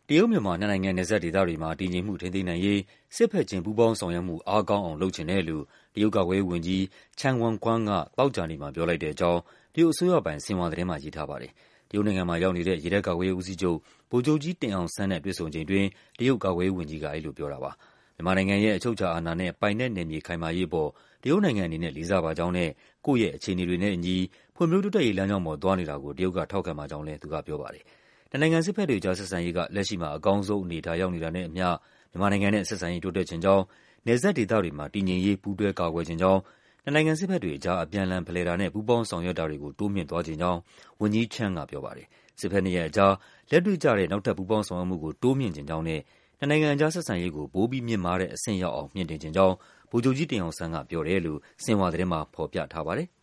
တရုတ်-မြန်မာနှစ်နိုင်ငံနယ်စပ်ဒေသတွေမှာ တည်ငြိမ်မှုထိန်းသိမ်းနိုင်ရေး စစ်ဘက်ချင်းပူးပေါင်းဆောင်ရွက်မှု အားကောင်းအောင် လုပ်ချင်တယ်လို့ တရုတ်ကာကွယ်ရေးဝန်ကြီး Chang Wanquan က သောကြာနေ့မှာပြောလိုက်တဲ့အကြောင်း တရုတ်အစိုးရပိုင် ဆင်ဟွာသတင်းမှာရေးထားပါတယ်။ တရုတ်နိုင်ငံမှာရောက်နေတဲ့ ရေတပ်ကာကွယ်ရေးဦးစီးချုပ် ဗိုလ်ချုပ်ကြီးတင်အောင်ဆန်းနဲ့ တွေ့ဆုံချိန်အတွင်း တရုတ်ကာကွယ်ရေးဝန်ကြီးက အဲဒီလိုပြောတာပါ။ မြန်မာနိုင်ငံရဲ့ အချုပ်အခြာအာဏာနဲ့ ပိုင်နက်နယ်မြေခိုင်မာရေးအပေါ် တရုတ်နိုင်ငံအနေနဲ့ လေးစားပါကြောင်းနဲ့ ကိုယ့်ရဲ့အခြေအနေတွေနဲ့အညီ ဖွံ့ဖြိုးတိုးတက်ရေးလမ်းကြောင်းပေါ် သွားနေတာကို တရုတ်က ထောက်ခံပါကြောင်းလည်း သူကပြောပါတယ်။ နှစ်နိုင်ငံစစ်ဘက်တွေကြား ဆက်ဆံရေးက လက်ရှိမှာ အကောင်းဆုံးအနေအထား ရောက်နေတာနဲ့အမျှ မြန်မာနိုင်ငံနဲ့ ဆက်ဆံရေး တိုးတက်ချင်ကြောင်း၊ နယ်စပ်ဒေသတွေမှာ တည်ငြိမ်ရေး ပူးတွဲကာကွယ်ချင်ကြောင်း၊ နှစ်နိုင်ငံစစ်ဘက်တွေအကြား အပြန်အလှန်ဖလှယ်တာနဲ့ ပူးပေါင်းဆောင်ရွက်တာတွေကို တိုးမြှင့်သွားချင်ကြောင်း ဝန်ကြီး Chang ကပြောပါတယ်။ စစ်ဘက်နှစ်ရပ်အကြား လက်တွေ့ကျတဲ့ နောက်ထပ် ပူးပေါင်းဆောင်ရွက်မှုကို တိုးမြှင့်ချင်ကြောင်းနဲ့ နှစ်နိုင်ငံကြား ဆက်ဆံရေးကို ပိုပြီးမြင့်မားတဲ့အဆင့်ရောက်အောင် မြှင့်တင်ချင်ကြောင်း ဗိုလ်ချုပ်ကြီးတင်အောင်ဆန်းက ပြောတယ်လို့ ဆင်ဟွာသတင်းမှာ ဖော်ပြထားပါတယ်။